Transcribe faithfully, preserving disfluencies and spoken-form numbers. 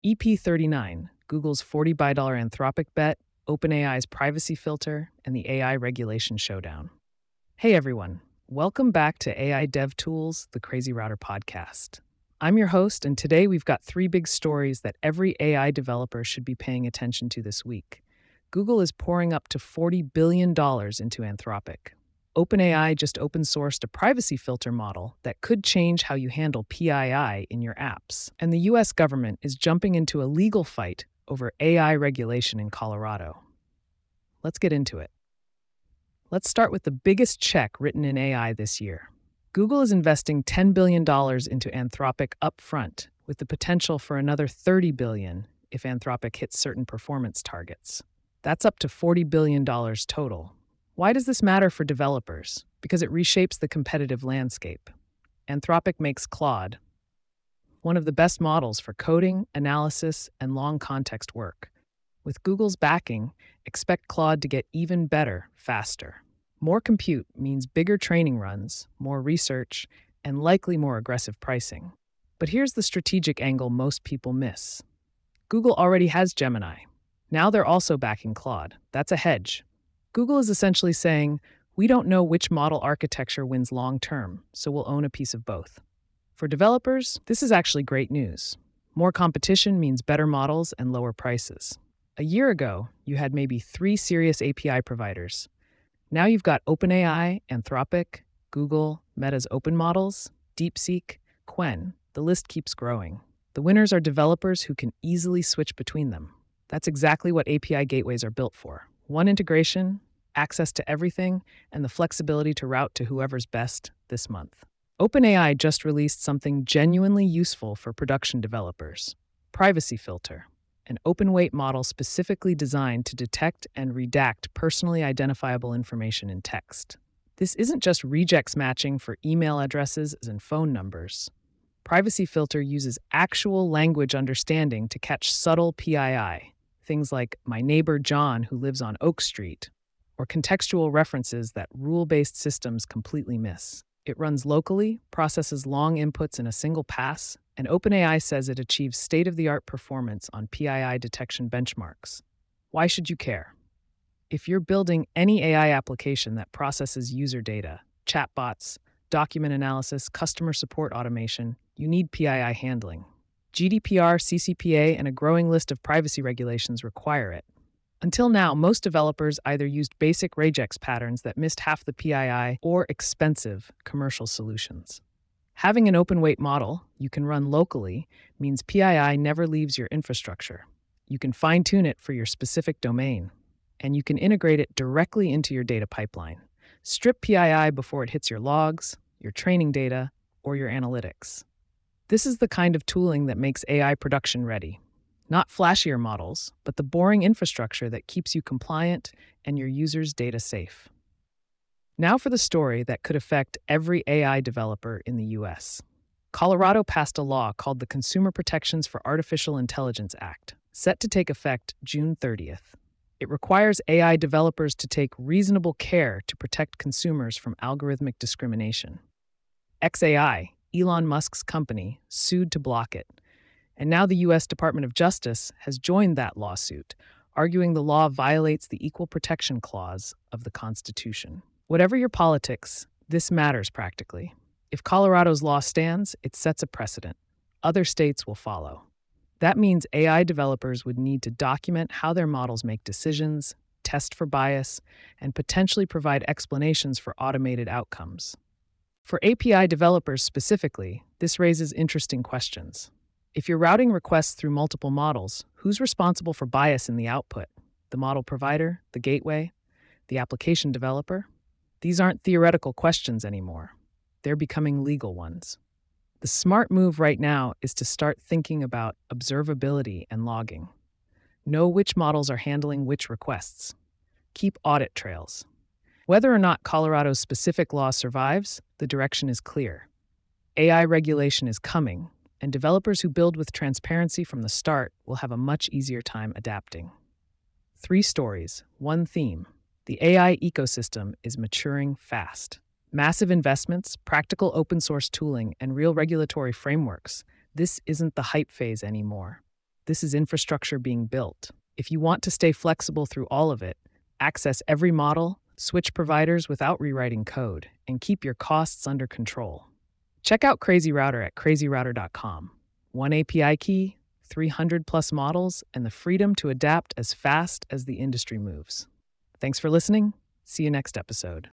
E P thirty-nine, Google's forty billion dollars Anthropic bet, OpenAI's privacy filter, and the A I regulation showdown. Hey everyone, welcome back to A I Dev Tools, the Crazy Router podcast. I'm your host, and today we've got three big stories that every A I developer should be paying attention to this week. Google is pouring up to forty billion dollars into Anthropic. OpenAI just open-sourced a privacy filter model that could change how you handle P I I in your apps. And the U S government is jumping into a legal fight over A I regulation in Colorado. Let's get into it. Let's start with the biggest check written in A I this year. Google is investing ten billion dollars into Anthropic upfront, with the potential for another thirty billion dollars if Anthropic hits certain performance targets. That's up to forty billion dollars total. Why does this matter for developers? Because it reshapes the competitive landscape. Anthropic makes Claude, one of the best models for coding, analysis, and long context work. With Google's backing, expect Claude to get even better, faster. More compute means bigger training runs, more research, and likely more aggressive pricing. But here's the strategic angle most people miss. Google already has Gemini. Now they're also backing Claude. That's a hedge. Google is essentially saying, we don't know which model architecture wins long-term, so we'll own a piece of both. For developers, this is actually great news. More competition means better models and lower prices. A year ago, you had maybe three serious A P I providers. Now you've got OpenAI, Anthropic, Google, Meta's open models, DeepSeek, Qwen. The list keeps growing. The winners are developers who can easily switch between them. That's exactly what A P I gateways are built for. One integration, access to everything, and the flexibility to route to whoever's best this month. OpenAI just released something genuinely useful for production developers. Privacy Filter, an open-weight model specifically designed to detect and redact personally identifiable information in text. This isn't just regex matching for email addresses and phone numbers. Privacy Filter uses actual language understanding to catch subtle P I I. Things like my neighbor John who lives on Oak Street, or contextual references that rule-based systems completely miss. It runs locally, processes long inputs in a single pass, and OpenAI says it achieves state-of-the-art performance on P I I detection benchmarks. Why should you care? If you're building any A I application that processes user data, chatbots, document analysis, customer support automation, you need P I I handling. G D P R, C C P A, and a growing list of privacy regulations require it. Until now, most developers either used basic regex patterns that missed half the P I I or expensive commercial solutions. Having an open-weight model you can run locally means P I I never leaves your infrastructure. You can fine-tune it for your specific domain, and you can integrate it directly into your data pipeline. Strip P I I before it hits your logs, your training data, or your analytics. This is the kind of tooling that makes A I production ready. Not flashier models, but the boring infrastructure that keeps you compliant and your users' data safe. Now for the story that could affect every A I developer in the U S. Colorado passed a law called the Consumer Protections for Artificial Intelligence Act, set to take effect June thirtieth. It requires A I developers to take reasonable care to protect consumers from algorithmic discrimination. X A I, Elon Musk's company, sued to block it. And now the U S Department of Justice has joined that lawsuit, arguing the law violates the Equal Protection Clause of the Constitution. Whatever your politics, this matters practically. If Colorado's law stands, it sets a precedent. Other states will follow. That means A I developers would need to document how their models make decisions, test for bias, and potentially provide explanations for automated outcomes. For A P I developers specifically, this raises interesting questions. If you're routing requests through multiple models, who's responsible for bias in the output? The model provider, the gateway, the application developer? These aren't theoretical questions anymore. They're becoming legal ones. The smart move right now is to start thinking about observability and logging. Know which models are handling which requests. Keep audit trails. Whether or not Colorado's specific law survives, the direction is clear. A I regulation is coming, and developers who build with transparency from the start will have a much easier time adapting. Three stories, one theme. The A I ecosystem is maturing fast. Massive investments, practical open source tooling, and real regulatory frameworks. This isn't the hype phase anymore. This is infrastructure being built. If you want to stay flexible through all of it, access every model, switch providers without rewriting code, and keep your costs under control. Check out Crazy Router at crazy router dot com. One A P I key, three hundred plus models, and the freedom to adapt as fast as the industry moves. Thanks for listening. See you next episode.